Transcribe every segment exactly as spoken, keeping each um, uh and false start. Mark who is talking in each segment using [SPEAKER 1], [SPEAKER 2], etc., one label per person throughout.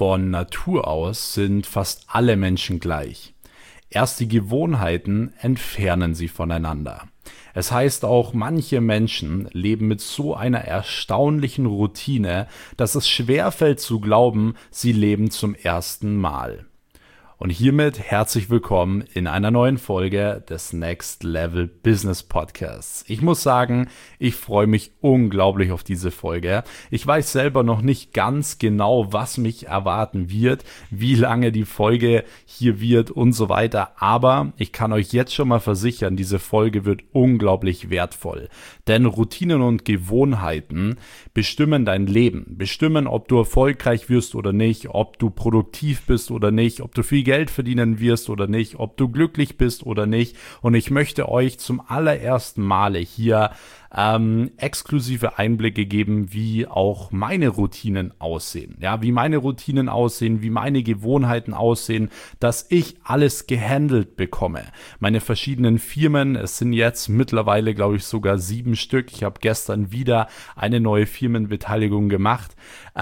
[SPEAKER 1] Von Natur aus sind fast alle Menschen gleich. Erst die Gewohnheiten entfernen sie voneinander. Es heißt auch, manche Menschen leben mit so einer erstaunlichen Routine, dass es schwerfällt zu glauben, sie leben zum ersten Mal. Und hiermit herzlich willkommen in einer neuen Folge des Next Level Business Podcasts. Ich muss sagen, ich freue mich unglaublich auf diese Folge. Ich weiß selber noch nicht ganz genau, was mich erwarten wird, wie lange die Folge hier wird und so weiter. Aber ich kann euch jetzt schon mal versichern, diese Folge wird unglaublich wertvoll. Denn Routinen und Gewohnheiten bestimmen dein Leben, bestimmen, ob du erfolgreich wirst oder nicht, ob du produktiv bist oder nicht, ob du viel Geld Geld verdienen wirst oder nicht, ob du glücklich bist oder nicht. Und ich möchte euch zum allerersten Male hier ähm, exklusive Einblicke geben, wie auch meine Routinen aussehen. Ja, wie meine Routinen aussehen, wie meine Gewohnheiten aussehen, dass ich alles gehandelt bekomme. Meine verschiedenen Firmen, es sind jetzt mittlerweile, glaube ich, sogar sieben Stück. Ich habe gestern wieder eine neue Firmenbeteiligung gemacht,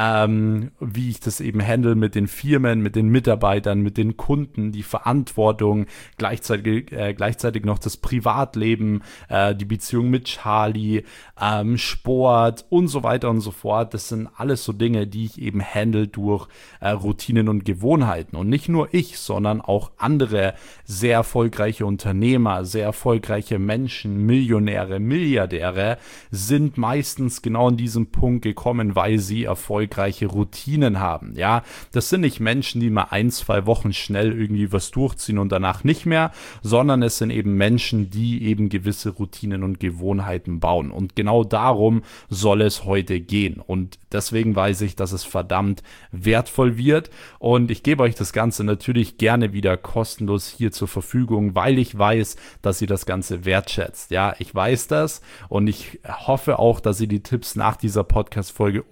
[SPEAKER 1] ähm, wie ich das eben handle mit den Firmen, mit den Mitarbeitern, mit den Kunden, die Verantwortung, gleichzeitig, äh, gleichzeitig noch das Privatleben, äh, die Beziehung mit Charlie, ähm, Sport und so weiter und so fort. Das sind alles so Dinge, die ich eben handle durch äh, Routinen und Gewohnheiten. Und nicht nur ich, sondern auch andere sehr erfolgreiche Unternehmer, sehr erfolgreiche Menschen, Millionäre, Milliardäre sind meistens genau an diesem Punkt gekommen, weil sie erfolgreiche Routinen haben. Ja, das sind nicht Menschen, die mal ein, zwei Wochen schnell irgendwie was durchziehen und danach nicht mehr, sondern es sind eben Menschen, die eben gewisse Routinen und Gewohnheiten bauen. Und genau darum soll es heute gehen. Und deswegen weiß ich, dass es verdammt wertvoll wird. Und ich gebe euch das Ganze natürlich gerne wieder kostenlos hier zur Verfügung, weil ich weiß, dass ihr das Ganze wertschätzt. Ja, ich weiß das und ich hoffe auch, dass ihr die Tipps nach dieser Podcast-Folge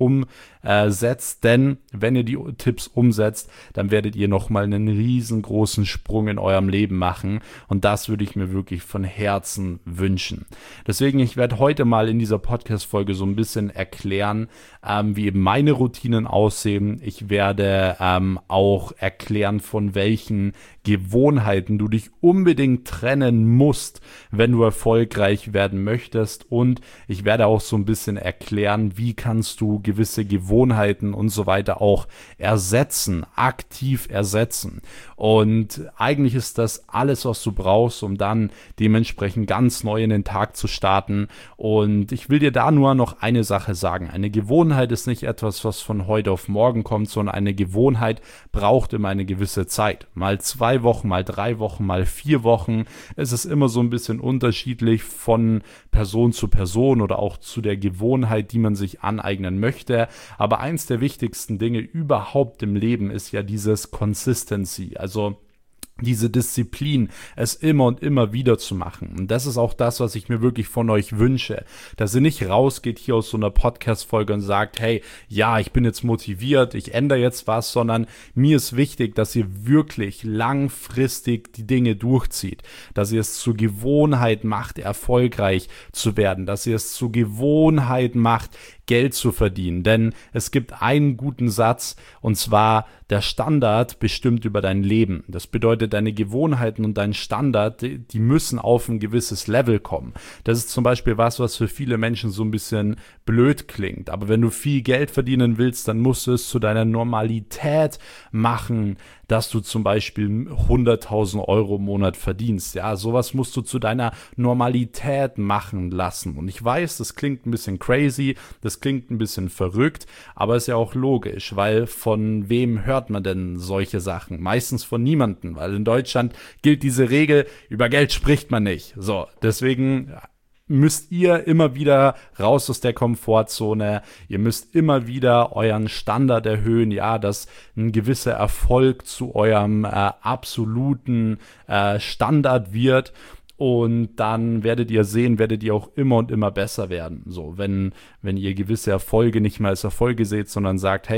[SPEAKER 1] umsetzt. Denn wenn ihr die Tipps umsetzt, dann werdet ihr nochmal einen riesengroßen Sprung in eurem Leben machen. Und das würde ich mir wirklich von Herzen wünschen. Deswegen, ich werde heute mal in dieser Podcast-Folge so ein bisschen erklären, ähm, wie eben meine Routinen aussehen. Ich werde ähm, auch erklären, von welchen Gewohnheiten du dich unbedingt trennen musst, wenn du erfolgreich werden möchtest. Und ich werde auch so ein bisschen erklären, wie kannst du gewisse Gewohnheiten und so weiter auch ersetzen, aktiv ersetzen. Und eigentlich ist das alles, was du brauchst, um dann dementsprechend ganz neu in den Tag zu starten. Und ich will dir da nur noch eine Sache sagen. Eine Gewohnheit ist nicht etwas, was von heute auf morgen kommt, sondern eine Gewohnheit braucht immer eine gewisse Zeit. Mal zwei Wochen, mal drei Wochen, mal vier Wochen. Es ist immer so ein bisschen unterschiedlich von Person zu Person oder auch zu der Gewohnheit, die man sich aneignen möchte. Aber eins der wichtigsten Dinge überhaupt im Leben ist ja dieses Consistency, also diese Disziplin, es immer und immer wieder zu machen. Und das ist auch das, was ich mir wirklich von euch wünsche, dass ihr nicht rausgeht hier aus so einer Podcast-Folge und sagt, hey, ja, ich bin jetzt motiviert, ich ändere jetzt was, sondern mir ist wichtig, dass ihr wirklich langfristig die Dinge durchzieht, dass ihr es zur Gewohnheit macht, erfolgreich zu werden, dass ihr es zur Gewohnheit macht, Geld zu verdienen. Denn es gibt einen guten Satz, und zwar: Der Standard bestimmt über dein Leben. Das bedeutet, deine Gewohnheiten und dein Standard, die, die müssen auf ein gewisses Level kommen. Das ist zum Beispiel was, was für viele Menschen so ein bisschen blöd klingt. Aber wenn du viel Geld verdienen willst, dann musst du es zu deiner Normalität machen, dass du zum Beispiel hunderttausend Euro im Monat verdienst. Ja, sowas musst du zu deiner Normalität machen lassen. Und ich weiß, das klingt ein bisschen crazy, das klingt ein bisschen verrückt, aber ist ja auch logisch, weil von wem hört man denn solche Sachen? Meistens von niemandem, weil in Deutschland gilt diese Regel, über Geld spricht man nicht. So, deswegen müsst ihr immer wieder raus aus der Komfortzone. Ihr müsst immer wieder euren Standard erhöhen, ja, dass ein gewisser Erfolg zu eurem äh, absoluten äh, Standard wird. Und dann werdet ihr sehen, werdet ihr auch immer und immer besser werden. So, wenn, wenn ihr gewisse Erfolge nicht mehr als Erfolge seht, sondern sagt, hey,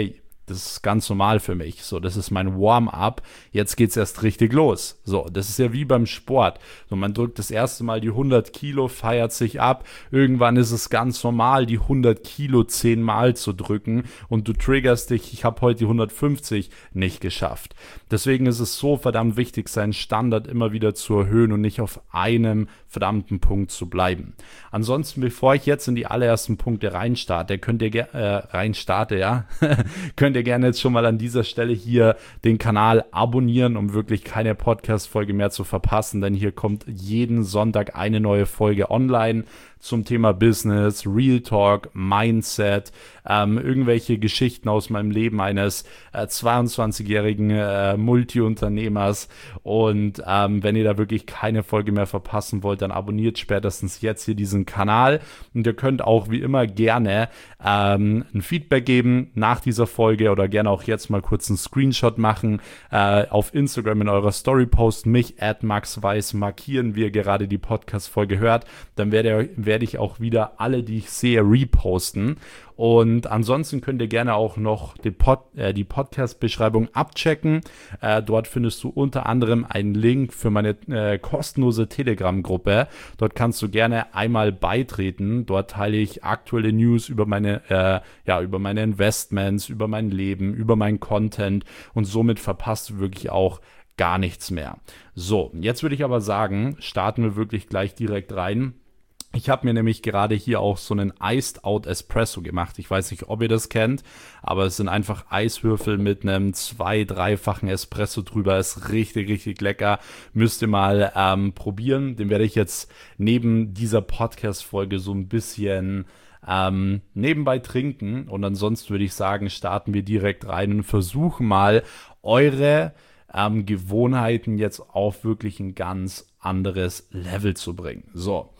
[SPEAKER 1] Das ist ganz normal für mich. So, das ist mein Warm-up. Jetzt geht's erst richtig los. So, das ist ja wie beim Sport. So, man drückt das erste Mal die hundert Kilo, feiert sich ab. Irgendwann ist es ganz normal, die hundert Kilo zehn Mal zu drücken und du triggerst dich, ich habe heute die hundertfünfzig nicht geschafft. Deswegen ist es so verdammt wichtig, seinen Standard immer wieder zu erhöhen und nicht auf einem verdammten Punkt zu bleiben. Ansonsten, bevor ich jetzt in die allerersten Punkte reinstarte, könnt ihr äh, reinstarte, ja, könnt ihr gerne jetzt schon mal an dieser Stelle hier den Kanal abonnieren, um wirklich keine Podcast-Folge mehr zu verpassen, denn hier kommt jeden Sonntag eine neue Folge online zum Thema Business, Real Talk, Mindset, ähm, irgendwelche Geschichten aus meinem Leben eines äh, zweiundzwanzigjährigen äh, Multiunternehmers. Und ähm, wenn ihr da wirklich keine Folge mehr verpassen wollt, dann abonniert spätestens jetzt hier diesen Kanal. Und ihr könnt auch wie immer gerne ähm, ein Feedback geben nach dieser Folge oder gerne auch jetzt mal kurz einen Screenshot machen, äh, auf Instagram in eurer Story posten, mich at Max Weiß markieren, wie ihr gerade die Podcast-Folge hört. Dann werdet ihr werde ich auch wieder alle, die ich sehe, reposten. Und ansonsten könnt ihr gerne auch noch die, Pod, äh, die Podcast-Beschreibung abchecken. Äh, dort findest du unter anderem einen Link für meine äh, kostenlose Telegram-Gruppe. Dort kannst du gerne einmal beitreten. Dort teile ich aktuelle News über meine, äh, ja, über meine Investments, über mein Leben, über meinen Content und somit verpasst du wirklich auch gar nichts mehr. So, jetzt würde ich aber sagen, starten wir wirklich gleich direkt rein. Ich habe mir nämlich gerade hier auch so einen Iced Out Espresso gemacht. Ich weiß nicht, ob ihr das kennt, aber es sind einfach Eiswürfel mit einem zwei-, dreifachen Espresso drüber. Ist richtig, richtig lecker. Müsst ihr mal ähm, probieren. Den werde ich jetzt neben dieser Podcast-Folge so ein bisschen ähm, nebenbei trinken. Und ansonsten würde ich sagen, starten wir direkt rein und versuchen mal eure ähm, Gewohnheiten jetzt auf wirklich ein ganz anderes Level zu bringen. So.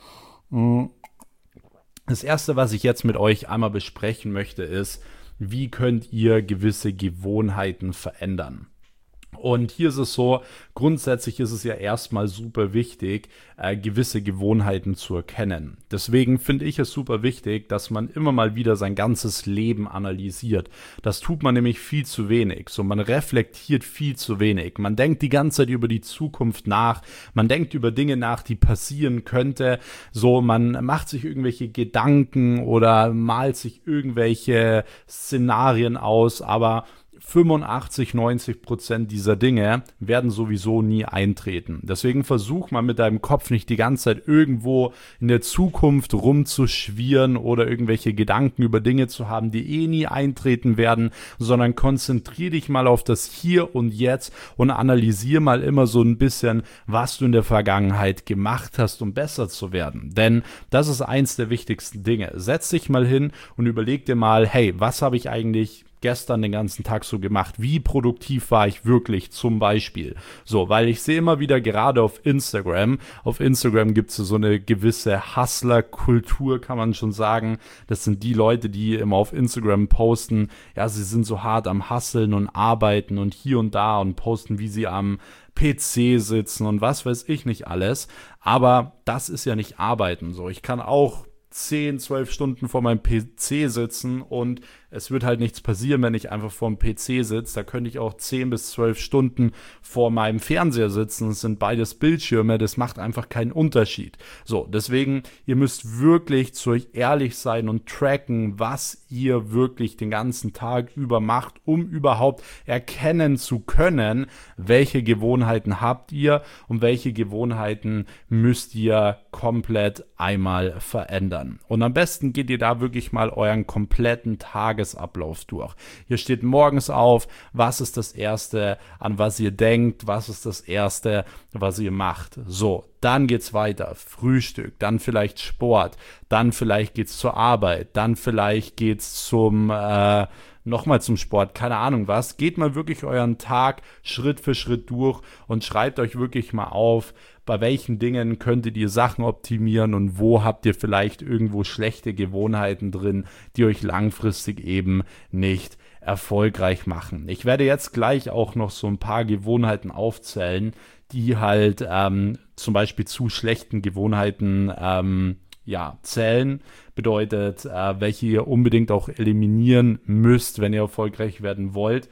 [SPEAKER 1] Das erste, was ich jetzt mit euch einmal besprechen möchte, ist, wie könnt ihr gewisse Gewohnheiten verändern? Und hier ist es so, grundsätzlich ist es ja erstmal super wichtig, äh, gewisse Gewohnheiten zu erkennen. Deswegen finde ich es super wichtig, dass man immer mal wieder sein ganzes Leben analysiert. Das tut man nämlich viel zu wenig. So, man reflektiert viel zu wenig. Man denkt die ganze Zeit über die Zukunft nach. Man denkt über Dinge nach, die passieren könnte. So, man macht sich irgendwelche Gedanken oder malt sich irgendwelche Szenarien aus, aber fünfundachtzig, neunzig Prozent dieser Dinge werden sowieso nie eintreten. Deswegen versuch mal mit deinem Kopf nicht die ganze Zeit irgendwo in der Zukunft rumzuschwirren oder irgendwelche Gedanken über Dinge zu haben, die eh nie eintreten werden, sondern konzentrier dich mal auf das Hier und Jetzt und analysier mal immer so ein bisschen, was du in der Vergangenheit gemacht hast, um besser zu werden. Denn das ist eins der wichtigsten Dinge. Setz dich mal hin und überleg dir mal, hey, was habe ich eigentlich gestern den ganzen Tag so gemacht? Wie produktiv war ich wirklich zum Beispiel? So, weil ich sehe immer wieder gerade auf Instagram, auf Instagram gibt es so eine gewisse Hustler-Kultur, kann man schon sagen. Das sind die Leute, die immer auf Instagram posten, ja, sie sind so hart am Hustlen und arbeiten und hier und da und posten, wie sie am P C sitzen und was weiß ich nicht alles. Aber das ist ja nicht Arbeiten so. Ich kann auch zehn, zwölf Stunden vor meinem P C sitzen und es wird halt nichts passieren, wenn ich einfach vor dem P C sitze. Da könnte ich auch zehn bis zwölf Stunden vor meinem Fernseher sitzen. Es sind beides Bildschirme, das macht einfach keinen Unterschied. So, deswegen, ihr müsst wirklich zu euch ehrlich sein und tracken, was ihr wirklich den ganzen Tag über macht, um überhaupt erkennen zu können, welche Gewohnheiten habt ihr und welche Gewohnheiten müsst ihr komplett einmal verändern. Und am besten geht ihr da wirklich mal euren kompletten Tag Ablauf durch. Hier steht morgens auf, was ist das Erste, an was ihr denkt, was ist das Erste, was ihr macht. So, dann geht's weiter. Frühstück, dann vielleicht Sport, dann vielleicht geht's zur Arbeit, dann vielleicht geht's zum äh, nochmal zum Sport, keine Ahnung was. Geht mal wirklich euren Tag Schritt für Schritt durch und schreibt euch wirklich mal auf, bei welchen Dingen könntet ihr Sachen optimieren und wo habt ihr vielleicht irgendwo schlechte Gewohnheiten drin, die euch langfristig eben nicht erfolgreich machen. Ich werde jetzt gleich auch noch so ein paar Gewohnheiten aufzählen, die halt ähm, zum Beispiel zu schlechten Gewohnheiten ähm, ja, Zellen bedeutet, äh, welche ihr unbedingt auch eliminieren müsst, wenn ihr erfolgreich werden wollt.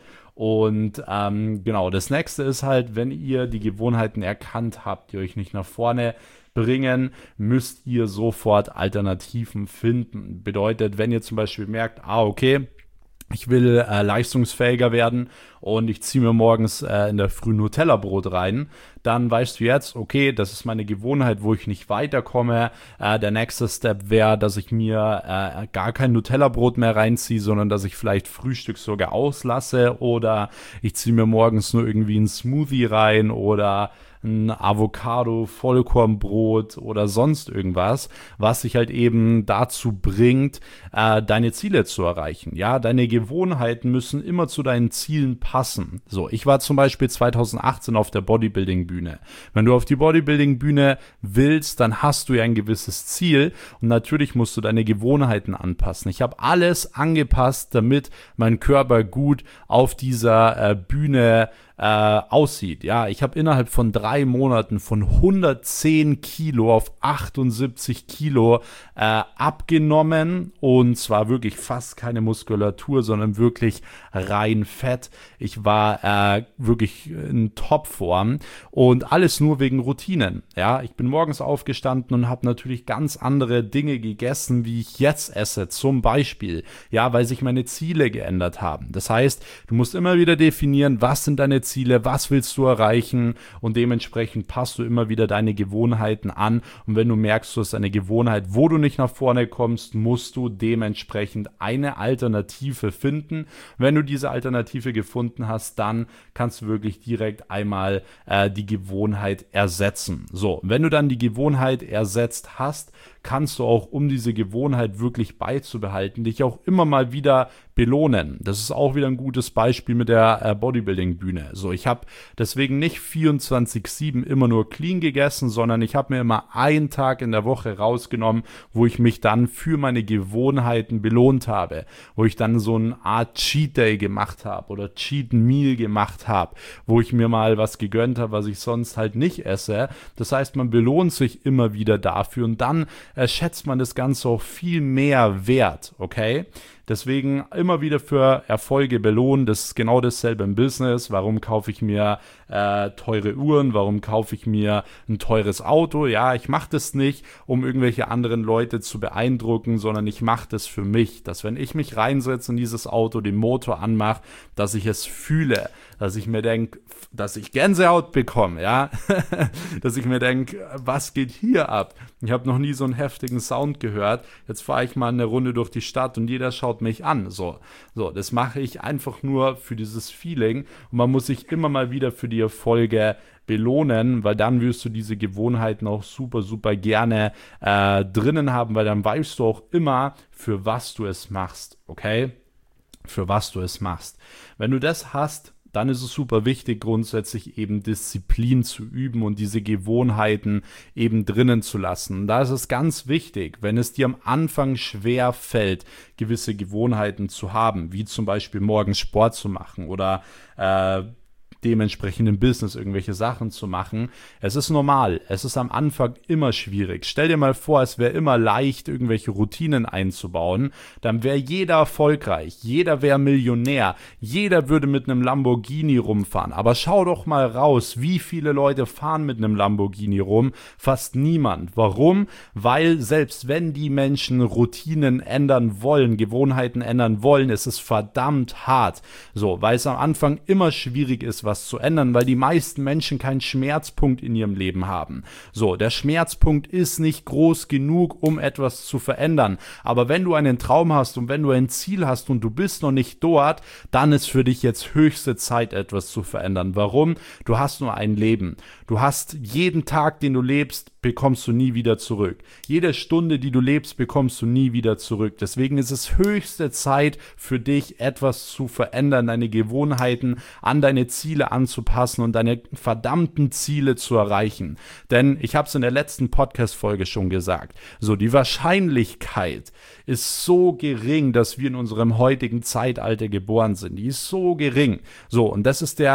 [SPEAKER 1] Und ähm, genau, das nächste ist halt, wenn ihr die Gewohnheiten erkannt habt, die euch nicht nach vorne bringen, müsst ihr sofort Alternativen finden. Bedeutet, wenn ihr zum Beispiel merkt, ah, okay, ich will äh, leistungsfähiger werden und ich ziehe mir morgens äh, in der Früh Nutella-Brot rein, dann weißt du jetzt, okay, das ist meine Gewohnheit, wo ich nicht weiterkomme. Äh, der nächste Step wäre, dass ich mir äh, gar kein Nutella-Brot mehr reinziehe, sondern dass ich vielleicht Frühstück sogar auslasse oder ich ziehe mir morgens nur irgendwie einen Smoothie rein oder ein Avocado, Vollkornbrot oder sonst irgendwas, was dich halt eben dazu bringt, äh, deine Ziele zu erreichen. Ja, deine Gewohnheiten müssen immer zu deinen Zielen passen. So, ich war zum Beispiel zwanzig achtzehn auf der Bodybuilding-Bühne. Wenn du auf die Bodybuilding-Bühne willst, dann hast du ja ein gewisses Ziel und natürlich musst du deine Gewohnheiten anpassen. Ich habe alles angepasst, damit mein Körper gut auf dieser äh, Bühne Äh, aussieht. Ja, ich habe innerhalb von drei Monaten von hundertzehn Kilo auf achtundsiebzig Kilo äh, abgenommen und zwar wirklich fast keine Muskulatur, sondern wirklich rein Fett. Ich war äh, wirklich in Topform und alles nur wegen Routinen. Ja, ich bin morgens aufgestanden und habe natürlich ganz andere Dinge gegessen, wie ich jetzt esse, zum Beispiel. Ja, weil sich meine Ziele geändert haben. Das heißt, du musst immer wieder definieren, was sind deine Ziele, was willst du erreichen und dementsprechend passt du immer wieder deine Gewohnheiten an und wenn du merkst, du hast eine Gewohnheit, wo du nicht nach vorne kommst, musst du dementsprechend eine Alternative finden. Wenn du diese Alternative gefunden hast, dann kannst du wirklich direkt einmal äh, die Gewohnheit ersetzen. So, wenn du dann die Gewohnheit ersetzt hast, kannst du auch, um diese Gewohnheit wirklich beizubehalten, dich auch immer mal wieder belohnen. Das ist auch wieder ein gutes Beispiel mit der äh, Bodybuilding-Bühne. So, ich habe deswegen nicht vierundzwanzig sieben immer nur clean gegessen, sondern ich habe mir immer einen Tag in der Woche rausgenommen, wo ich mich dann für meine Gewohnheiten belohnt habe, wo ich dann so eine Art Cheat Day gemacht habe oder Cheat Meal gemacht habe, wo ich mir mal was gegönnt habe, was ich sonst halt nicht esse. Das heißt, man belohnt sich immer wieder dafür und dann äh, schätzt man das Ganze auch viel mehr wert, okay? Deswegen immer wieder für Erfolge belohnen. Das ist genau dasselbe im Business. Warum kaufe ich mir äh, teure Uhren? Warum kaufe ich mir ein teures Auto? Ja, ich mache das nicht, um irgendwelche anderen Leute zu beeindrucken, sondern ich mache das für mich. Dass wenn ich mich reinsetze in dieses Auto, den Motor anmache, dass ich es fühle, dass ich mir denke, dass ich Gänsehaut bekomme, ja, dass ich mir denke, was geht hier ab? Ich habe noch nie so einen heftigen Sound gehört. Jetzt fahre ich mal eine Runde durch die Stadt und jeder schaut mich an. So, so, das mache ich einfach nur für dieses Feeling und man muss sich immer mal wieder für die Erfolge belohnen, weil dann wirst du diese Gewohnheiten auch super, super gerne äh, drinnen haben, weil dann weißt du auch immer, für was du es machst, okay? Für was du es machst. Wenn du das hast, dann ist es super wichtig, grundsätzlich eben Disziplin zu üben und diese Gewohnheiten eben drinnen zu lassen. Da ist es ganz wichtig, wenn es dir am Anfang schwer fällt, gewisse Gewohnheiten zu haben, wie zum Beispiel morgens Sport zu machen oder äh, dementsprechend im Business irgendwelche Sachen zu machen. Es ist normal. Es ist am Anfang immer schwierig. Stell dir mal vor, es wäre immer leicht, irgendwelche Routinen einzubauen. Dann wäre jeder erfolgreich. Jeder wäre Millionär. Jeder würde mit einem Lamborghini rumfahren. Aber schau doch mal raus, wie viele Leute fahren mit einem Lamborghini rum? Fast niemand. Warum? Weil selbst wenn die Menschen Routinen ändern wollen, Gewohnheiten ändern wollen, ist es verdammt hart. So, weil es am Anfang immer schwierig ist, was zu ändern, weil die meisten Menschen keinen Schmerzpunkt in ihrem Leben haben. So, der Schmerzpunkt ist nicht groß genug, um etwas zu verändern. Aber wenn du einen Traum hast und wenn du ein Ziel hast und du bist noch nicht dort, dann ist für dich jetzt höchste Zeit, etwas zu verändern. Warum? Du hast nur ein Leben. Du hast jeden Tag, den du lebst, bekommst du nie wieder zurück. Jede Stunde, die du lebst, bekommst du nie wieder zurück. Deswegen ist es höchste Zeit für dich, etwas zu verändern, deine Gewohnheiten an deine Ziele anzupassen und deine verdammten Ziele zu erreichen. Denn ich habe es in der letzten Podcast-Folge schon gesagt, so die Wahrscheinlichkeit ist so gering, dass wir in unserem heutigen Zeitalter geboren sind. Die ist so gering. So, und das ist der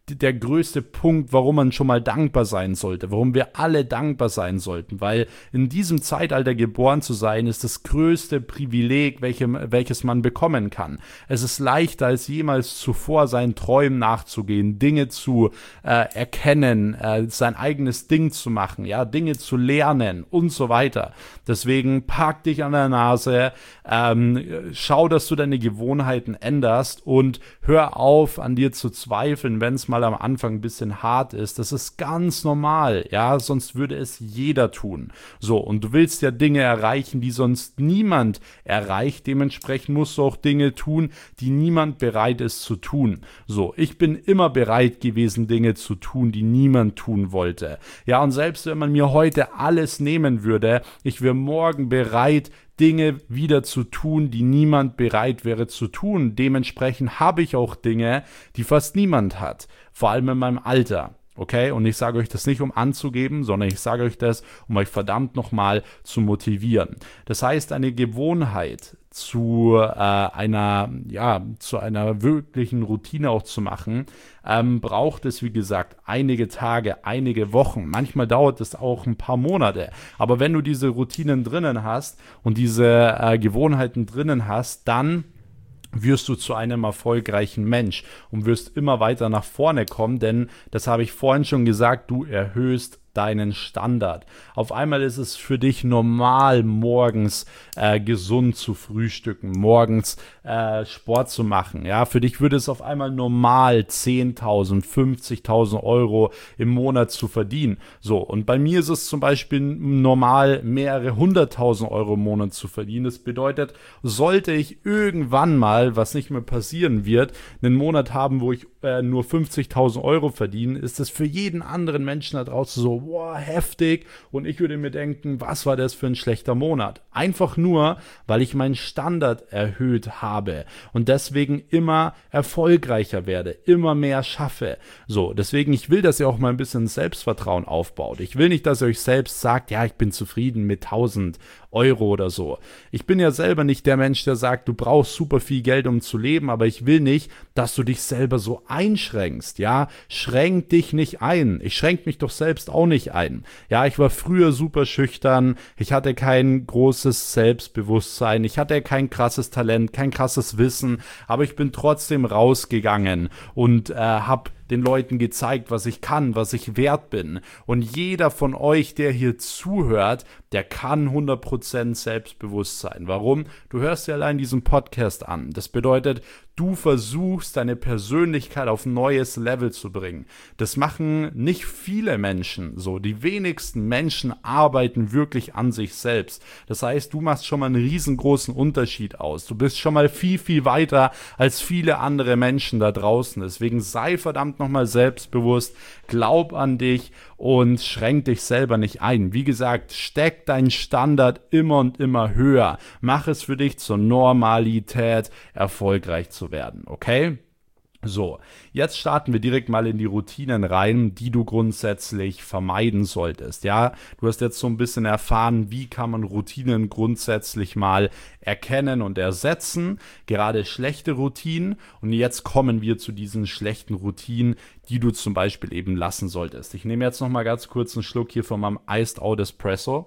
[SPEAKER 1] der größte Punkt, warum man schon mal dankbar sein sollte, warum wir alle dankbar sein sollten, weil in diesem Zeitalter geboren zu sein, ist das größte Privileg, welche, welches man bekommen kann. Es ist leichter als jemals zuvor, seinen Träumen nachzugehen, Dinge zu äh, erkennen, äh, sein eigenes Ding zu machen, ja, Dinge zu lernen und so weiter. Deswegen pack dich an der Nase, ähm, schau, dass du deine Gewohnheiten änderst und hör auf, an dir zu zweifeln, wenn es mal am Anfang ein bisschen hart ist. Das ist ganz normal, ja, sonst würde es jeder tun. So, und du willst ja Dinge erreichen, die sonst niemand erreicht. Dementsprechend musst du auch Dinge tun, die niemand bereit ist zu tun. So, ich bin immer bereit gewesen, Dinge zu tun, die niemand tun wollte. Ja, und selbst wenn man mir heute alles nehmen würde, ich wäre morgen bereit, Dinge wieder zu tun, die niemand bereit wäre zu tun. Dementsprechend habe ich auch Dinge, die fast niemand hat. Vor allem in meinem Alter. Okay? Und ich sage euch das nicht, um anzugeben, sondern ich sage euch das, um euch verdammt nochmal zu motivieren. Das heißt, eine Gewohnheit zu äh, einer, ja, zu einer wirklichen Routine auch zu machen, ähm, braucht es, wie gesagt, einige Tage, einige Wochen. Manchmal dauert es auch ein paar Monate. Aber wenn du diese Routinen drinnen hast und diese äh, Gewohnheiten drinnen hast, dann wirst du zu einem erfolgreichen Mensch und wirst immer weiter nach vorne kommen, denn das habe ich vorhin schon gesagt, du erhöhst deinen Standard. Auf einmal ist es für dich normal, morgens äh, gesund zu frühstücken, morgens äh, Sport zu machen. Ja, für dich würde es auf einmal normal zehntausend, fünfzigtausend Euro im Monat zu verdienen. So, und bei mir ist es zum Beispiel normal, mehrere hunderttausend Euro im Monat zu verdienen. Das bedeutet, sollte ich irgendwann mal, was nicht mehr passieren wird, einen Monat haben, wo ich äh, nur fünfzigtausend Euro verdiene, ist es für jeden anderen Menschen da draußen so, boah, heftig, und ich würde mir denken, was war das für ein schlechter Monat? Einfach nur, weil ich meinen Standard erhöht habe und deswegen immer erfolgreicher werde, immer mehr schaffe. So, deswegen, ich will, dass ihr auch mal ein bisschen Selbstvertrauen aufbaut. Ich will nicht, dass ihr euch selbst sagt, ja, ich bin zufrieden mit tausend Euro oder so. Ich bin ja selber nicht der Mensch, der sagt, du brauchst super viel Geld, um zu leben, aber ich will nicht, dass du dich selber so einschränkst, ja? Schränk dich nicht ein. Ich schränke mich doch selbst auch nicht ein. Ja, ich war früher super schüchtern, ich hatte kein großes Selbstbewusstsein, ich hatte kein krasses Talent, kein krasses Wissen, aber ich bin trotzdem rausgegangen und äh, habe den Leuten gezeigt, was ich kann, was ich wert bin. Und jeder von euch, der hier zuhört, der kann hundert Prozent selbstbewusst sein. Warum? Du hörst dir allein diesen Podcast an. Das bedeutet, du versuchst, deine Persönlichkeit auf ein neues Level zu bringen. Das machen nicht viele Menschen so. Die wenigsten Menschen arbeiten wirklich an sich selbst. Das heißt, du machst schon mal einen riesengroßen Unterschied aus. Du bist schon mal viel, viel weiter als viele andere Menschen da draußen. Deswegen sei verdammt nochmal selbstbewusst, glaub an dich und schränk dich selber nicht ein. Wie gesagt, steck deinen Standard immer und immer höher. Mach es für dich zur Normalität, erfolgreich zu werden, okay? So, jetzt starten wir direkt mal in die Routinen rein, die du grundsätzlich vermeiden solltest. Ja, du hast jetzt so ein bisschen erfahren, wie kann man Routinen grundsätzlich mal erkennen und ersetzen, gerade schlechte Routinen. Und jetzt kommen wir zu diesen schlechten Routinen, die du zum Beispiel eben lassen solltest. Ich nehme jetzt noch mal ganz kurz einen Schluck hier von meinem Iced Out Espresso.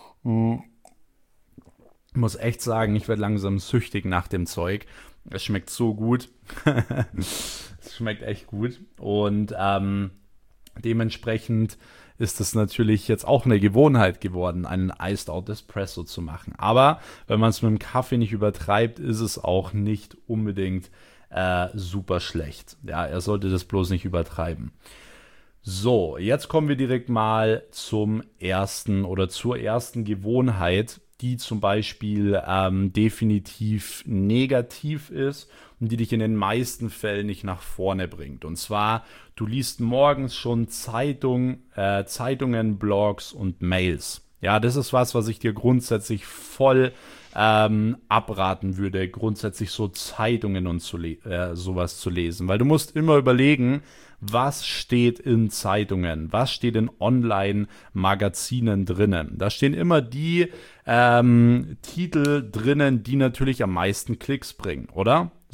[SPEAKER 1] Ich muss echt sagen, ich werde langsam süchtig nach dem Zeug. Es schmeckt so gut. Es schmeckt echt gut. Und ähm, dementsprechend ist es natürlich jetzt auch eine Gewohnheit geworden, einen Iced Out Espresso zu machen. Aber wenn man es mit dem Kaffee nicht übertreibt, ist es auch nicht unbedingt äh, super schlecht. Ja, er sollte das bloß nicht übertreiben. So, jetzt kommen wir direkt mal zum ersten oder zur ersten Gewohnheit, die zum Beispiel ähm, definitiv negativ ist und die dich in den meisten Fällen nicht nach vorne bringt. Und zwar, du liest morgens schon Zeitung, äh, Zeitungen, Blogs und Mails. Ja, das ist was, was ich dir grundsätzlich voll ähm, abraten würde, grundsätzlich so Zeitungen und zu le- äh, sowas zu lesen. Weil du musst immer überlegen, was steht in Zeitungen, was steht in Online-Magazinen drinnen. Da stehen immer die ähm, Titel drinnen, die natürlich am meisten Klicks bringen, oder?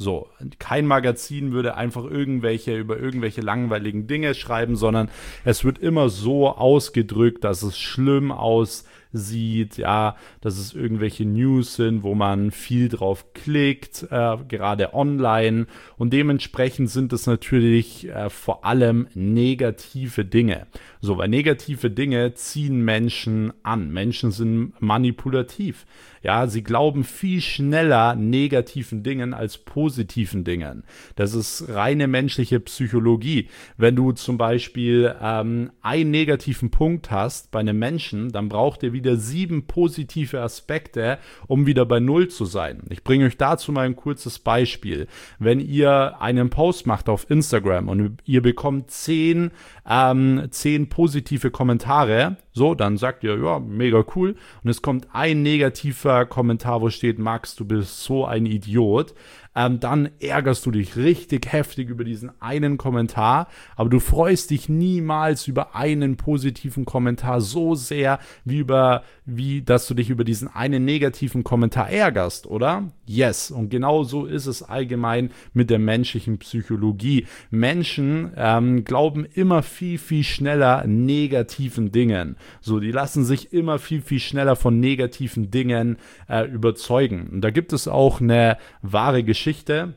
[SPEAKER 1] So, kein Magazin würde einfach irgendwelche über irgendwelche langweiligen Dinge schreiben, sondern es wird immer so ausgedrückt, dass es schlimm aussieht, ja, dass es irgendwelche News sind, wo man viel drauf klickt, äh, gerade online, und dementsprechend sind es natürlich äh, vor allem negative Dinge. So, weil negative Dinge ziehen Menschen an. Menschen sind manipulativ. Ja, sie glauben viel schneller negativen Dingen als positiven Dingen. Das ist reine menschliche Psychologie. Wenn du zum Beispiel ähm, einen negativen Punkt hast bei einem Menschen, dann braucht er wieder sieben positive Aspekte, um wieder bei Null zu sein. Ich bringe euch dazu mal ein kurzes Beispiel. Wenn ihr einen Post macht auf Instagram und ihr bekommt zehn, ähm, zehn positive Kommentare, so, dann sagt ihr, ja, mega cool. Und es kommt ein negativer Kommentar, wo steht, Max, du bist so ein Idiot. Ähm, dann ärgerst du dich richtig heftig über diesen einen Kommentar, aber du freust dich niemals über einen positiven Kommentar so sehr, wie über, wie, dass du dich über diesen einen negativen Kommentar ärgerst, oder? Yes. Und genau so ist es allgemein mit der menschlichen Psychologie. Menschen ähm, glauben immer viel, viel schneller negativen Dingen. So, die lassen sich immer viel, viel schneller von negativen Dingen äh, überzeugen. Und da gibt es auch eine wahre Geschichte. Geschichte,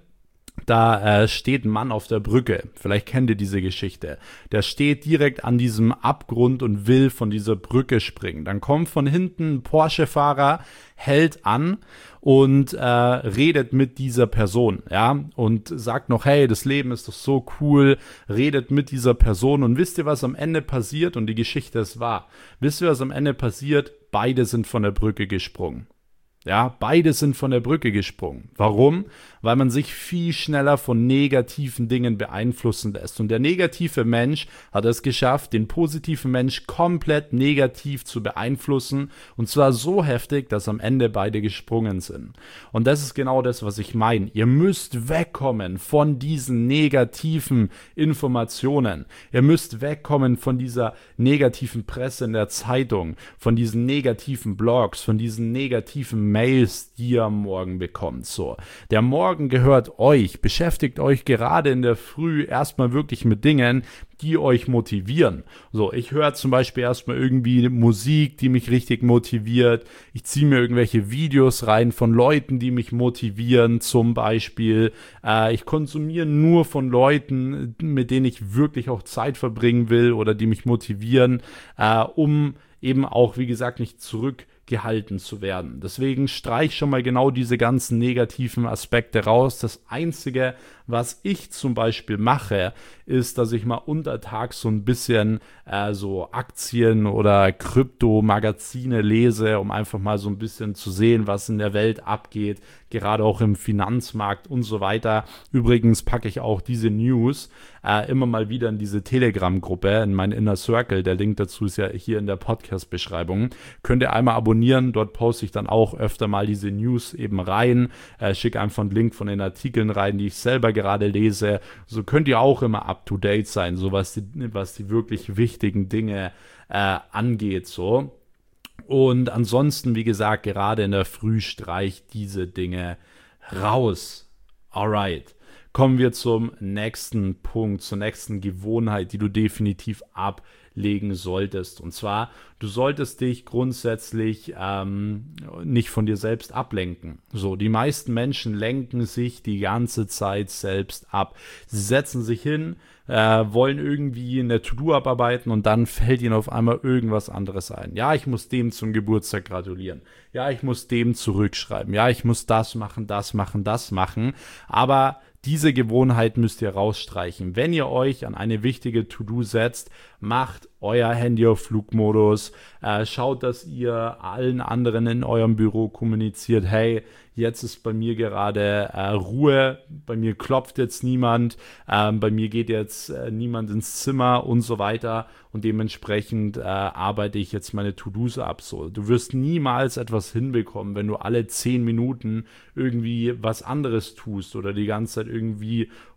[SPEAKER 1] da äh, steht ein Mann auf der Brücke. Vielleicht kennt ihr diese Geschichte. Der steht direkt an diesem Abgrund und will von dieser Brücke springen. Dann kommt von hinten ein Porsche-Fahrer, hält an und äh, redet mit dieser Person, ja, und sagt noch, hey, das Leben ist doch so cool, redet mit dieser Person, und wisst ihr, was am Ende passiert? Und die Geschichte ist wahr. Wisst ihr, was am Ende passiert? Beide sind von der Brücke gesprungen. Ja, beide sind von der Brücke gesprungen. Warum? Weil man sich viel schneller von negativen Dingen beeinflussen lässt. Und der negative Mensch hat es geschafft, den positiven Mensch komplett negativ zu beeinflussen. Und zwar so heftig, dass am Ende beide gesprungen sind. Und das ist genau das, was ich meine. Ihr müsst wegkommen von diesen negativen Informationen. Ihr müsst wegkommen von dieser negativen Presse in der Zeitung, von diesen negativen Blogs, von diesen negativen Mails, die ihr am Morgen bekommt. So, der Morgen gehört euch. Beschäftigt euch gerade in der Früh erstmal wirklich mit Dingen, die euch motivieren. So, ich höre zum Beispiel erstmal irgendwie Musik, die mich richtig motiviert. Ich ziehe mir irgendwelche Videos rein von Leuten, die mich motivieren, zum Beispiel. Äh, ich konsumiere nur von Leuten, mit denen ich wirklich auch Zeit verbringen will oder die mich motivieren, äh, um eben auch, wie gesagt, nicht zurück gehalten zu werden. Deswegen streich schon mal genau diese ganzen negativen Aspekte raus. Das Einzige, was ich zum Beispiel mache, ist, dass ich mal untertags so ein bisschen äh, so Aktien oder Krypto-Magazine lese, um einfach mal so ein bisschen zu sehen, was in der Welt abgeht, gerade auch im Finanzmarkt und so weiter. Übrigens packe ich auch diese News äh, immer mal wieder in diese Telegram-Gruppe, in meinen Inner Circle. Der Link dazu ist ja hier in der Podcast-Beschreibung. Könnt ihr einmal abonnieren, dort poste ich dann auch öfter mal diese News eben rein, äh, schicke einfach einen Link von den Artikeln rein, die ich selber gerade lese. So könnt ihr auch immer up-to-date sein, so was die, was die wirklich wichtigen Dinge äh, angeht, so. Und ansonsten, wie gesagt, gerade in der Früh streicht diese Dinge raus. Alright. Kommen wir zum nächsten Punkt, zur nächsten Gewohnheit, die du definitiv ablegen solltest. Und zwar, du solltest dich grundsätzlich ähm, nicht von dir selbst ablenken. So, die meisten Menschen lenken sich die ganze Zeit selbst ab. Sie setzen sich hin, äh, wollen irgendwie eine To-Do abarbeiten und dann fällt ihnen auf einmal irgendwas anderes ein. Ja, ich muss dem zum Geburtstag gratulieren. Ja, ich muss dem zurückschreiben. Ja, ich muss das machen, das machen, das machen. Aber diese Gewohnheit müsst ihr rausstreichen. Wenn ihr euch an eine wichtige To-Do setzt, macht euer Handy auf Flugmodus, äh, schaut, dass ihr allen anderen in eurem Büro kommuniziert, hey, jetzt ist bei mir gerade äh, Ruhe, bei mir klopft jetzt niemand, äh, bei mir geht jetzt äh, niemand ins Zimmer und so weiter, und dementsprechend äh, arbeite ich jetzt meine To-Dos ab. So, du wirst niemals etwas hinbekommen, wenn du alle zehn Minuten irgendwie was anderes tust oder die ganze Zeit irgendwie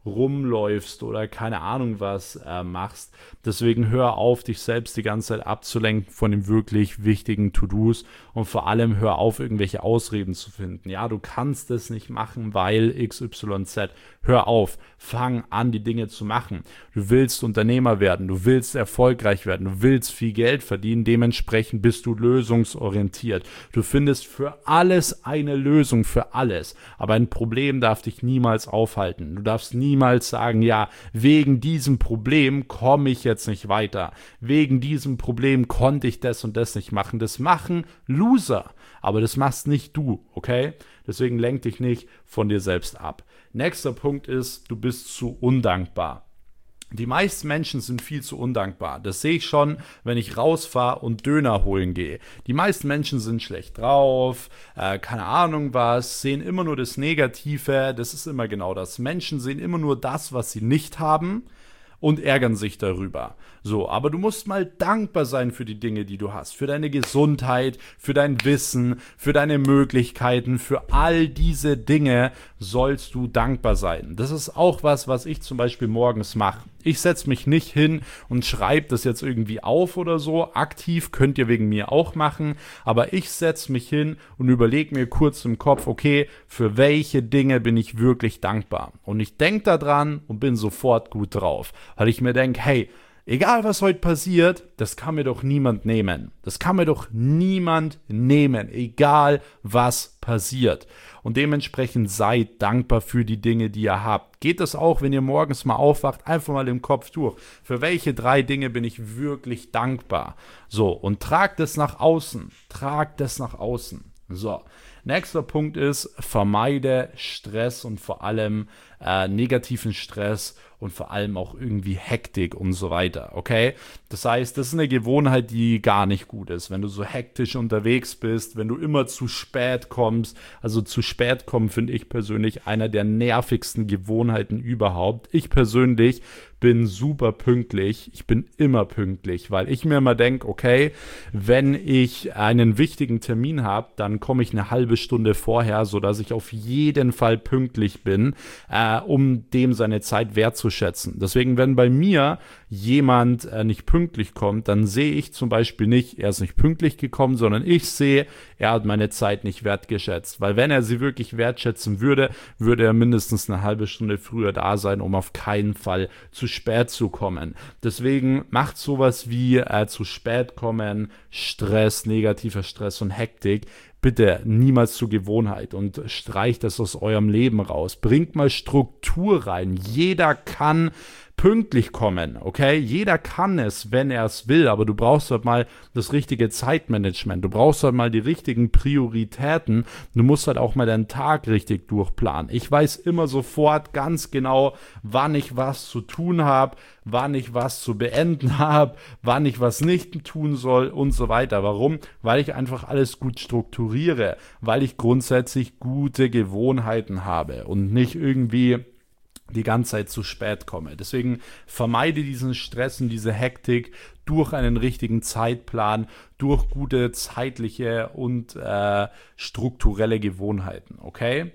[SPEAKER 1] rumläufst oder keine Ahnung was äh, machst. Deswegen hör auf, dich selbst die ganze Zeit abzulenken von den wirklich wichtigen To-Dos und vor allem hör auf, irgendwelche Ausreden zu finden. Ja, du kannst es nicht machen, weil X Y Z. Hör auf, fang an, die Dinge zu machen. Du willst Unternehmer werden, du willst erfolgreich werden, du willst viel Geld verdienen, dementsprechend bist du lösungsorientiert. Du findest für alles eine Lösung, für alles. Aber ein Problem darf dich niemals aufhalten. Du darfst niemals sagen, ja, wegen diesem Problem komme ich jetzt nicht weiter. Wegen diesem Problem konnte ich das und das nicht machen. Das machen Loser, aber das machst nicht du, okay? Deswegen lenk dich nicht von dir selbst ab. Nächster Punkt ist, du bist zu undankbar. Die meisten Menschen sind viel zu undankbar. Das sehe ich schon, wenn ich rausfahre und Döner holen gehe. Die meisten Menschen sind schlecht drauf, äh, keine Ahnung was, sehen immer nur das Negative. Das ist immer genau das. Menschen sehen immer nur das, was sie nicht haben und ärgern sich darüber. So, aber du musst mal dankbar sein für die Dinge, die du hast. Für deine Gesundheit, für dein Wissen, für deine Möglichkeiten, für all diese Dinge sollst du dankbar sein. Das ist auch was, was ich zum Beispiel morgens mache. Ich setze mich nicht hin und schreibe das jetzt irgendwie auf oder so. Aktiv könnt ihr wegen mir auch machen. Aber ich setze mich hin und überlege mir kurz im Kopf, okay, für welche Dinge bin ich wirklich dankbar? Und ich denke daran und bin sofort gut drauf. Weil ich mir denke, hey, egal was heute passiert, das kann mir doch niemand nehmen. Das kann mir doch niemand nehmen, egal was passiert. Und dementsprechend seid dankbar für die Dinge, die ihr habt. Geht das auch, wenn ihr morgens mal aufwacht, einfach mal im Kopf durch. Für welche drei Dinge bin ich wirklich dankbar? So, und tragt es nach außen. Tragt es nach außen. So, nächster Punkt ist, vermeide Stress und vor allem äh, negativen Stress und vor allem auch irgendwie Hektik und so weiter, okay? Das heißt, das ist eine Gewohnheit, die gar nicht gut ist, wenn du so hektisch unterwegs bist, wenn du immer zu spät kommst. Also zu spät kommen finde ich persönlich einer der nervigsten Gewohnheiten überhaupt. Ich persönlich bin super pünktlich, ich bin immer pünktlich, weil ich mir immer denke, okay, wenn ich einen wichtigen Termin habe, dann komme ich eine halbe Stunde vorher, sodass ich auf jeden Fall pünktlich bin, äh, um dem seine Zeit wertzuschätzen. Deswegen, wenn bei mir jemand äh, nicht pünktlich kommt, dann sehe ich zum Beispiel nicht, er ist nicht pünktlich gekommen, sondern ich sehe, er hat meine Zeit nicht wertgeschätzt, weil wenn er sie wirklich wertschätzen würde, würde er mindestens eine halbe Stunde früher da sein, um auf keinen Fall zu spät zu kommen. Deswegen macht sowas wie äh, zu spät kommen, Stress, negativer Stress und Hektik bitte niemals zur Gewohnheit und streicht das aus eurem Leben raus. Bringt mal Struktur rein. Jeder kann pünktlich kommen, okay? Jeder kann es, wenn er es will, aber du brauchst halt mal das richtige Zeitmanagement. Du brauchst halt mal die richtigen Prioritäten. Du musst halt auch mal deinen Tag richtig durchplanen. Ich weiß immer sofort ganz genau, wann ich was zu tun habe, wann ich was zu beenden habe, wann ich was nicht tun soll und so weiter. Warum? Weil ich einfach alles gut strukturiere, weil ich grundsätzlich gute Gewohnheiten habe und nicht irgendwie die ganze Zeit zu spät komme. Deswegen vermeide diesen Stress und diese Hektik durch einen richtigen Zeitplan, durch gute zeitliche und äh, strukturelle Gewohnheiten, okay?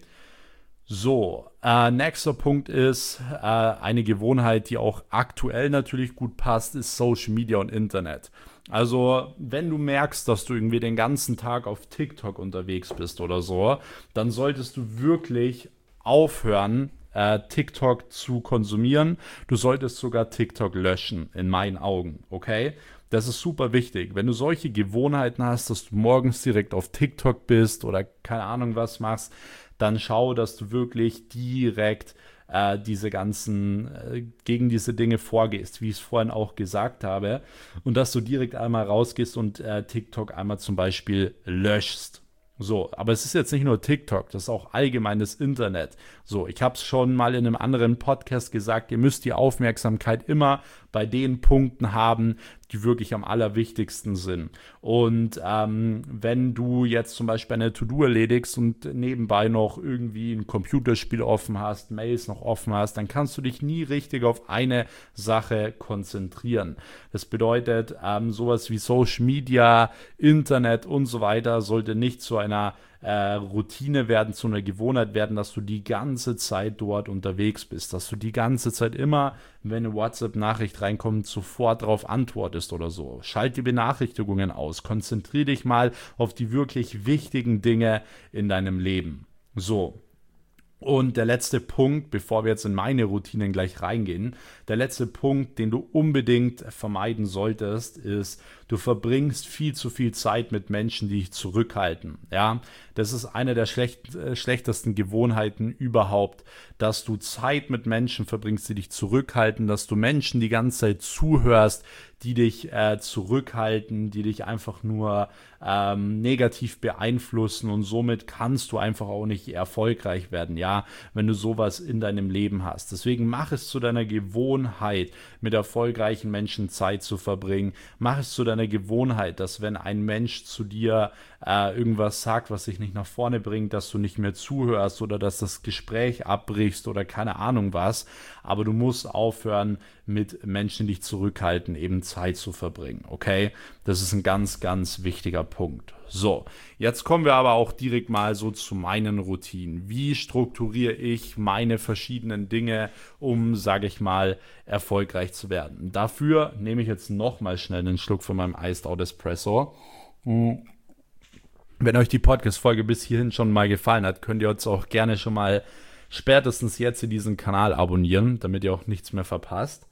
[SPEAKER 1] So, äh, nächster Punkt ist äh, eine Gewohnheit, die auch aktuell natürlich gut passt, ist Social Media und Internet. Also, wenn du merkst, dass du irgendwie den ganzen Tag auf TikTok unterwegs bist oder so, dann solltest du wirklich aufhören, äh, TikTok zu konsumieren. Du solltest sogar TikTok löschen, in meinen Augen, okay? Das ist super wichtig. Wenn du solche Gewohnheiten hast, dass du morgens direkt auf TikTok bist oder keine Ahnung was machst, dann schau, dass du wirklich direkt äh, diese ganzen, äh, gegen diese Dinge vorgehst, wie ich es vorhin auch gesagt habe. Und dass du direkt einmal rausgehst und äh, TikTok einmal zum Beispiel löschst. So, aber es ist jetzt nicht nur TikTok, das ist auch allgemeines Internet. So, ich habe es schon mal in einem anderen Podcast gesagt, ihr müsst die Aufmerksamkeit immer bei den Punkten haben, die wirklich am allerwichtigsten sind. Und ähm, wenn du jetzt zum Beispiel eine To-Do erledigst und nebenbei noch irgendwie ein Computerspiel offen hast, Mails noch offen hast, dann kannst du dich nie richtig auf eine Sache konzentrieren. Das bedeutet, ähm, sowas wie Social Media, Internet und so weiter sollte nicht zu einer äh, Routine werden, zu einer Gewohnheit werden, dass du die ganze Zeit dort unterwegs bist, dass du die ganze Zeit immer, wenn eine WhatsApp-Nachricht reinkommt, sofort darauf antwortest oder so. Schalt die Benachrichtigungen aus, konzentriere dich mal auf die wirklich wichtigen Dinge in deinem Leben. So. Und der letzte Punkt, bevor wir jetzt in meine Routinen gleich reingehen, der letzte Punkt, den du unbedingt vermeiden solltest, ist, du verbringst viel zu viel Zeit mit Menschen, die dich zurückhalten. Ja, das ist eine der schlecht, äh, schlechtesten Gewohnheiten überhaupt, dass du Zeit mit Menschen verbringst, die dich zurückhalten, dass du Menschen die ganze Zeit zuhörst, die dich äh, zurückhalten, die dich einfach nur ähm, negativ beeinflussen, und somit kannst du einfach auch nicht erfolgreich werden, ja, wenn du sowas in deinem Leben hast. Deswegen mach es zu deiner Gewohnheit, mit erfolgreichen Menschen Zeit zu verbringen. Mach es zu deiner Gewohnheit, dass wenn ein Mensch zu dir äh, irgendwas sagt, was dich nicht nach vorne bringt, dass du nicht mehr zuhörst oder dass das Gespräch abbrichst oder keine Ahnung was. Aber du musst aufhören, mit Menschen, die dich zurückhalten, eben Zeit zu verbringen, okay? Das ist ein ganz, ganz wichtiger Punkt. So, jetzt kommen wir aber auch direkt mal so zu meinen Routinen. Wie strukturiere ich meine verschiedenen Dinge, um, sage ich mal, erfolgreich zu werden? Dafür nehme ich jetzt nochmal schnell einen Schluck von meinem Iced Out Espresso. Wenn euch die Podcast-Folge bis hierhin schon mal gefallen hat, könnt ihr uns auch gerne schon mal spätestens jetzt in diesen Kanal abonnieren, damit ihr auch nichts mehr verpasst.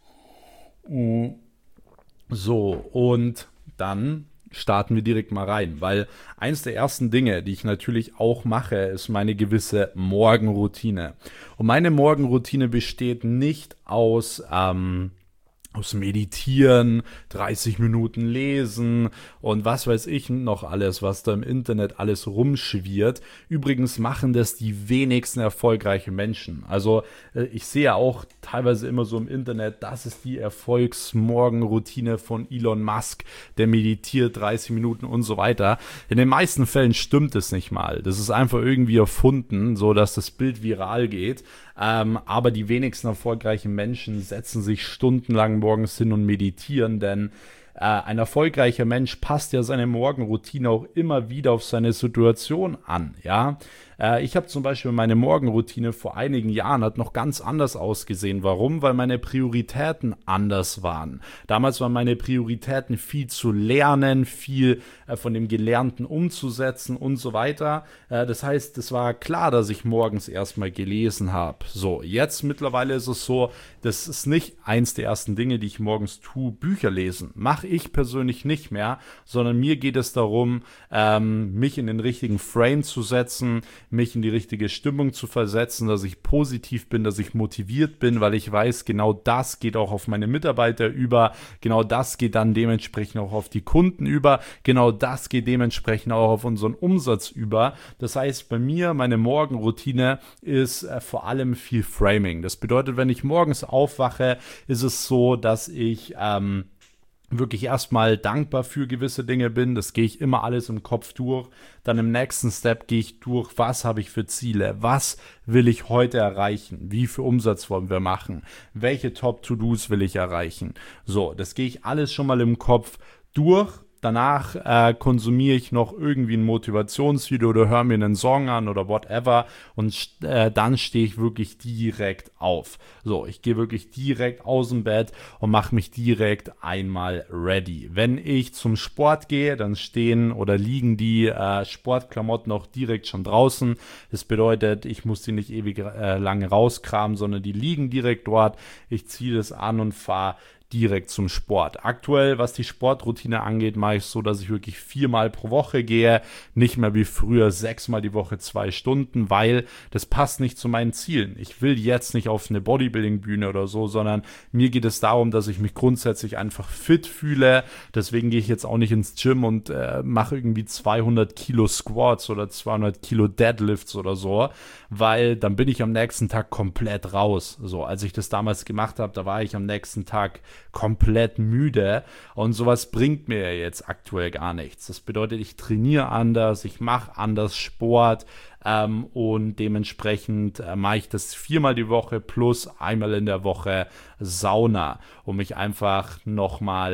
[SPEAKER 1] So, und dann starten wir direkt mal rein, weil eins der ersten Dinge, die ich natürlich auch mache, ist meine gewisse Morgenroutine. Und meine Morgenroutine besteht nicht aus ähm, aus Meditieren, dreißig Minuten lesen und was weiß ich noch alles, was da im Internet alles rumschwirrt. Übrigens machen das die wenigsten erfolgreichen Menschen. Also ich sehe auch teilweise immer so im Internet, das ist die Erfolgsmorgenroutine von Elon Musk, der meditiert dreißig Minuten und so weiter. In den meisten Fällen stimmt es nicht mal. Das ist einfach irgendwie erfunden, so dass das Bild viral geht. Ähm, aber die wenigsten erfolgreichen Menschen setzen sich stundenlang morgens hin und meditieren, denn äh, ein erfolgreicher Mensch passt ja seine Morgenroutine auch immer wieder auf seine Situation an, ja. Äh, ich habe zum Beispiel meine Morgenroutine vor einigen Jahren hat noch ganz anders ausgesehen. Warum? Weil meine Prioritäten anders waren. Damals waren meine Prioritäten viel zu lernen, viel äh, von dem Gelernten umzusetzen und so weiter. Äh, das heißt, es war klar, dass ich morgens erstmal gelesen habe. So, jetzt mittlerweile ist es so, das ist nicht eins der ersten Dinge, die ich morgens tue, Bücher lesen. Mache ich persönlich nicht mehr, sondern mir geht es darum, ähm, mich in den richtigen Frame zu setzen, mich in die richtige Stimmung zu versetzen, dass ich positiv bin, dass ich motiviert bin, weil ich weiß, genau das geht auch auf meine Mitarbeiter über, genau das geht dann dementsprechend auch auf die Kunden über, genau das geht dementsprechend auch auf unseren Umsatz über. Das heißt, bei mir, meine Morgenroutine ist äh, vor allem viel Framing. Das bedeutet, wenn ich morgens aufwache, ist es so, dass ich ähm, wirklich erstmal dankbar für gewisse Dinge bin. Das gehe ich immer alles im Kopf durch. Dann im nächsten Step gehe ich durch, was habe ich für Ziele, was will ich heute erreichen, wie viel Umsatz wollen wir machen, welche Top-To-Dos will ich erreichen. So, das gehe ich alles schon mal im Kopf durch. Danach äh, konsumiere ich noch irgendwie ein Motivationsvideo oder höre mir einen Song an oder whatever und äh, dann stehe ich wirklich direkt auf. So, ich gehe wirklich direkt aus dem Bett und mache mich direkt einmal ready. Wenn ich zum Sport gehe, dann stehen oder liegen die äh, Sportklamotten auch direkt schon draußen. Das bedeutet, ich muss die nicht ewig äh, lange rauskramen, sondern die liegen direkt dort. Ich ziehe das an und fahre direkt zum Sport. Aktuell, was die Sportroutine angeht, mache ich so, dass ich wirklich viermal pro Woche gehe, nicht mehr wie früher sechsmal die Woche zwei Stunden, weil das passt nicht zu meinen Zielen. Ich will jetzt nicht auf eine Bodybuilding-Bühne oder so, sondern mir geht es darum, dass ich mich grundsätzlich einfach fit fühle. Deswegen gehe ich jetzt auch nicht ins Gym und äh, mache irgendwie zweihundert Kilo Squats oder zweihundert Kilo Deadlifts oder so, weil dann bin ich am nächsten Tag komplett raus. So, als ich das damals gemacht habe, da war ich am nächsten Tag komplett müde und sowas bringt mir ja jetzt aktuell gar nichts. Das bedeutet, ich trainiere anders, ich mache anders Sport ähm, und dementsprechend äh, mache ich das viermal die Woche plus einmal in der Woche Sauna, um mich einfach nochmal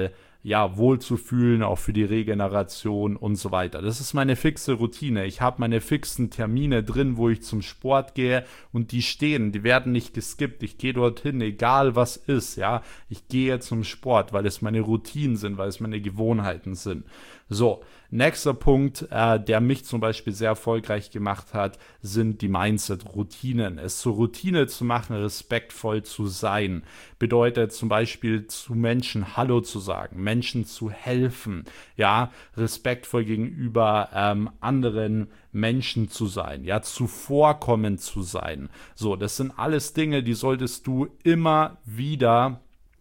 [SPEAKER 1] ja, wohlzufühlen, auch für die Regeneration und so weiter. Das ist meine fixe Routine. Ich habe meine fixen Termine drin, wo ich zum Sport gehe und die stehen, die werden nicht geskippt. Ich gehe dorthin, egal was ist, ja. Ich gehe zum Sport, weil es meine Routinen sind, weil es meine Gewohnheiten sind. So, nächster Punkt, äh, der mich zum Beispiel sehr erfolgreich gemacht hat, sind die Mindset-Routinen. Es zur Routine zu machen, respektvoll zu sein, bedeutet zum Beispiel zu Menschen Hallo zu sagen, Menschen zu helfen, ja, respektvoll gegenüber ähm, anderen Menschen zu sein, ja, zuvorkommend zu sein. So, das sind alles Dinge, die solltest du immer wieder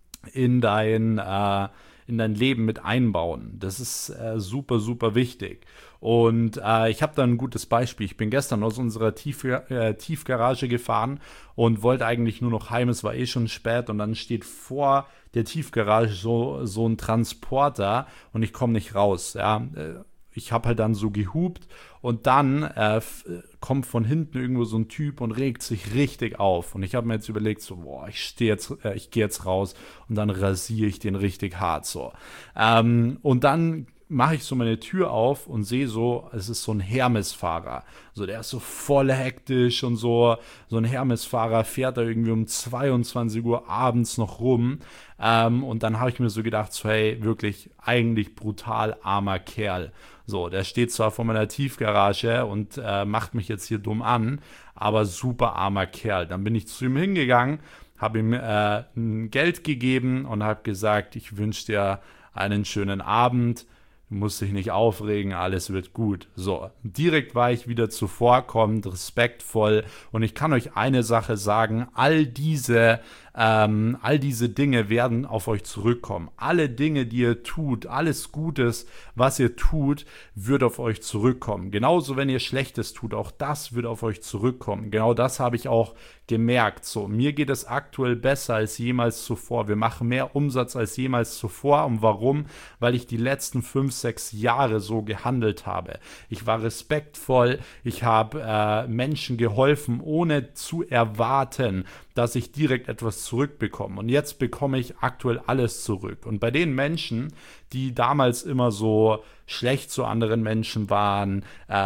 [SPEAKER 1] in dein äh, in dein Leben mit einbauen. Das ist äh, super, super wichtig. Und äh, ich habe da ein gutes Beispiel. Ich bin gestern aus unserer Tief äh, Tiefgarage gefahren und wollte eigentlich nur noch heim. Es war eh schon spät und dann steht vor der Tiefgarage so, so ein Transporter und ich komme nicht raus. Ja, ich habe halt dann so gehupt und dann äh, kommt von hinten irgendwo so ein Typ und regt sich richtig auf. Und ich habe mir jetzt überlegt, so, boah, ich stehe jetzt, äh, ich gehe jetzt raus und dann rasiere ich den richtig hart so. Ähm, und dann mache ich so meine Tür auf und sehe so, es ist so ein Hermes-Fahrer. So, der ist so voll hektisch und so. So ein Hermes-Fahrer fährt da irgendwie um zweiundzwanzig Uhr abends noch rum. Ähm, und dann habe ich mir so gedacht, so, hey, wirklich eigentlich brutal armer Kerl. So, der steht zwar vor meiner Tiefgarage und äh, macht mich jetzt hier dumm an, aber super armer Kerl. Dann bin ich zu ihm hingegangen, habe ihm äh, ein Geld gegeben und habe gesagt, ich wünsche dir einen schönen Abend. Du musst dich nicht aufregen, alles wird gut. So, direkt war ich wieder zuvorkommend, respektvoll und ich kann euch eine Sache sagen, all diese, ähm, all diese Dinge werden auf euch zurückkommen. Alle Dinge, die ihr tut, alles Gutes, was ihr tut, wird auf euch zurückkommen. Genauso, wenn ihr Schlechtes tut, auch das wird auf euch zurückkommen. Genau das habe ich auch gemerkt. So, mir geht es aktuell besser als jemals zuvor. Wir machen mehr Umsatz als jemals zuvor. Und warum? Weil ich die letzten fünf, sechs Jahre so gehandelt habe. Ich war respektvoll, ich habe äh, Menschen geholfen, ohne zu erwarten, dass ich direkt etwas zurückbekomme. Und jetzt bekomme ich aktuell alles zurück. Und bei den Menschen, die damals immer so schlecht zu anderen Menschen waren,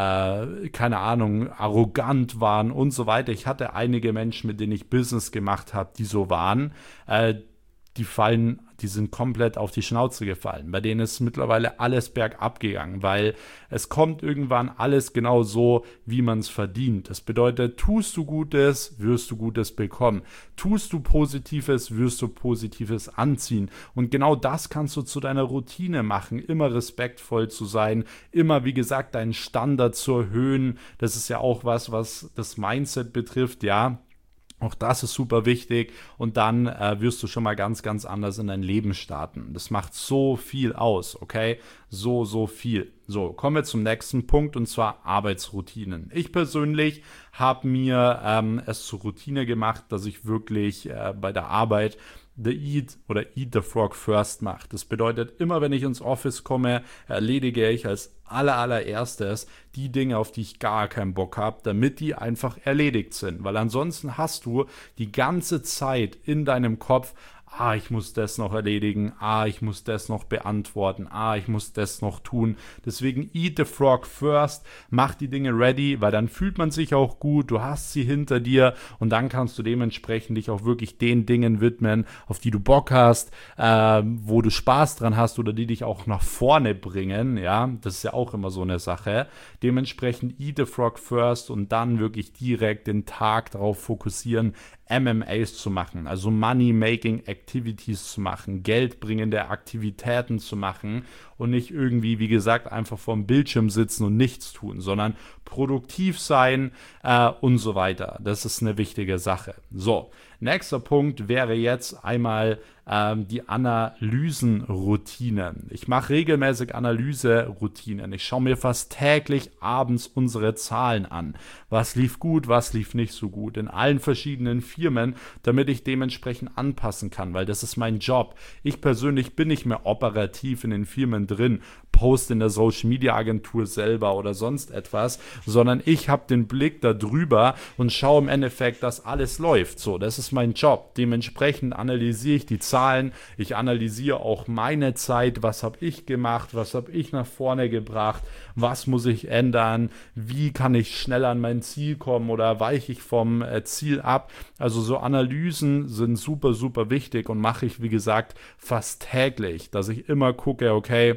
[SPEAKER 1] äh, keine Ahnung, arrogant waren und so weiter. Ich hatte einige Menschen, mit denen ich Business gemacht habe, die so waren. Äh, die fallen, die sind komplett auf die Schnauze gefallen. Bei denen ist mittlerweile alles bergab gegangen, weil es kommt irgendwann alles genau so, wie man es verdient. Das bedeutet, tust du Gutes, wirst du Gutes bekommen. Tust du Positives, wirst du Positives anziehen. Und genau das kannst du zu deiner Routine machen, immer respektvoll zu sein, immer, wie gesagt, deinen Standard zu erhöhen. Das ist ja auch was, was das Mindset betrifft, ja. Auch das ist super wichtig und dann äh, wirst du schon mal ganz, ganz anders in dein Leben starten. Das macht so viel aus, okay? So, so viel. So, kommen wir zum nächsten Punkt und zwar Arbeitsroutinen. Ich persönlich habe mir ähm, es zur Routine gemacht, dass ich wirklich äh, bei der Arbeit The Eat oder Eat the Frog First macht. Das bedeutet, immer wenn ich ins Office komme, erledige ich als aller, allererstes die Dinge, auf die ich gar keinen Bock habe, damit die einfach erledigt sind. Weil ansonsten hast du die ganze Zeit in deinem Kopf, ah, ich muss das noch erledigen, ah, ich muss das noch beantworten, ah, ich muss das noch tun. Deswegen eat the frog first, mach die Dinge ready, weil dann fühlt man sich auch gut, du hast sie hinter dir und dann kannst du dementsprechend dich auch wirklich den Dingen widmen, auf die du Bock hast, äh, wo du Spaß dran hast oder die dich auch nach vorne bringen, ja, das ist ja auch immer so eine Sache. Dementsprechend eat the frog first und dann wirklich direkt den Tag darauf fokussieren, M M As zu machen, also Money-Making Activities zu machen, geldbringende Aktivitäten zu machen und nicht irgendwie, wie gesagt, einfach vorm Bildschirm sitzen und nichts tun, sondern produktiv sein äh, und so weiter. Das ist eine wichtige Sache. So, nächster Punkt wäre jetzt einmal ähm, die Analysenroutinen. Ich mache regelmäßig Analyseroutinen. Ich schaue mir fast täglich abends unsere Zahlen an. Was lief gut, was lief nicht so gut in allen verschiedenen Firmen, damit ich dementsprechend anpassen kann, weil das ist mein Job. Ich persönlich bin nicht mehr operativ in den Firmen drin. Post in der Social-Media-Agentur selber oder sonst etwas, sondern ich habe den Blick da drüber und schaue im Endeffekt, dass alles läuft. So, das ist mein Job. Dementsprechend analysiere ich die Zahlen, ich analysiere auch meine Zeit, was habe ich gemacht, was habe ich nach vorne gebracht, was muss ich ändern, wie kann ich schneller an mein Ziel kommen oder weiche ich vom äh, Ziel ab. Also so Analysen sind super, super wichtig und mache ich, wie gesagt, fast täglich, dass ich immer gucke, okay,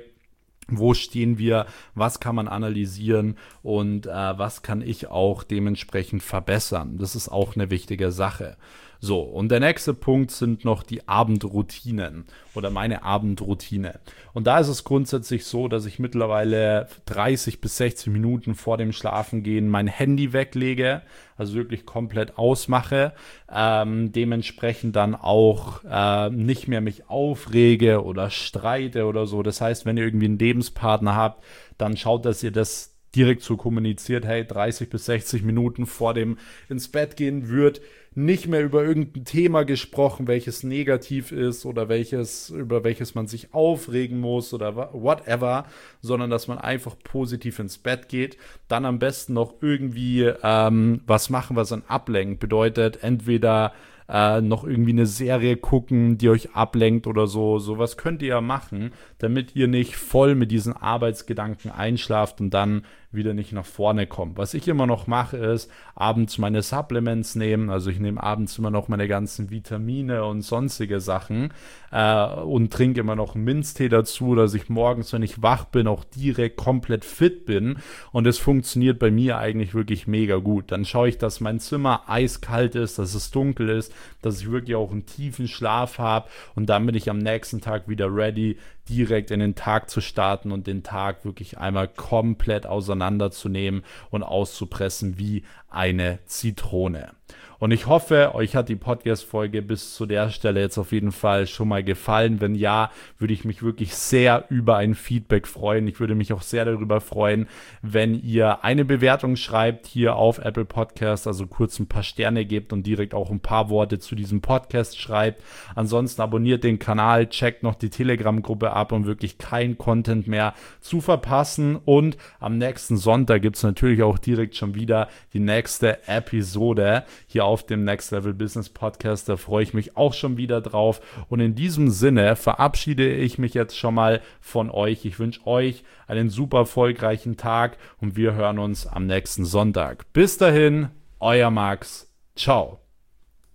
[SPEAKER 1] wo stehen wir, was kann man analysieren und äh, was kann ich auch dementsprechend verbessern. Das ist auch eine wichtige Sache. So, und der nächste Punkt sind noch die Abendroutinen oder meine Abendroutine. Und da ist es grundsätzlich so, dass ich mittlerweile dreißig bis sechzig Minuten vor dem Schlafengehen mein Handy weglege, also wirklich komplett ausmache, ähm, dementsprechend dann auch äh, nicht mehr mich aufrege oder streite oder so. Das heißt, wenn ihr irgendwie einen Lebenspartner habt, dann schaut, dass ihr das direkt so kommuniziert, hey, dreißig bis sechzig Minuten vor dem ins Bett gehen wird nicht mehr über irgendein Thema gesprochen, welches negativ ist oder welches, über welches man sich aufregen muss oder whatever, sondern dass man einfach positiv ins Bett geht. Dann am besten noch irgendwie ähm, was machen, was einen ablenkt. Bedeutet entweder äh, noch irgendwie eine Serie gucken, die euch ablenkt oder so. Sowas könnt ihr ja machen, damit ihr nicht voll mit diesen Arbeitsgedanken einschlaft und dann wieder nicht nach vorne kommt. Was ich immer noch mache, ist abends meine Supplements nehmen. Also ich nehme abends immer noch meine ganzen Vitamine und sonstige Sachen äh, und trinke immer noch einen Minztee dazu, dass ich morgens, wenn ich wach bin, auch direkt komplett fit bin. Und es funktioniert bei mir eigentlich wirklich mega gut. Dann schaue ich, dass mein Zimmer eiskalt ist, dass es dunkel ist, dass ich wirklich auch einen tiefen Schlaf habe und dann bin ich am nächsten Tag wieder ready, direkt in den Tag zu starten und den Tag wirklich einmal komplett auseinanderzunehmen und auszupressen wie eine Zitrone. Und ich hoffe, euch hat die Podcast-Folge bis zu der Stelle jetzt auf jeden Fall schon mal gefallen. Wenn ja, würde ich mich wirklich sehr über ein Feedback freuen. Ich würde mich auch sehr darüber freuen, wenn ihr eine Bewertung schreibt hier auf Apple Podcast, also kurz ein paar Sterne gebt und direkt auch ein paar Worte zu diesem Podcast schreibt. Ansonsten abonniert den Kanal, checkt noch die Telegram-Gruppe ab, um wirklich kein Content mehr zu verpassen. Und am nächsten Sonntag gibt es natürlich auch direkt schon wieder die nächste Episode hier auf dem Next Level Business Podcast. Da freue ich mich auch schon wieder drauf. Und in diesem Sinne verabschiede ich mich jetzt schon mal von euch. Ich wünsche euch einen super erfolgreichen Tag und wir hören uns am nächsten Sonntag. Bis dahin, euer Max. Ciao.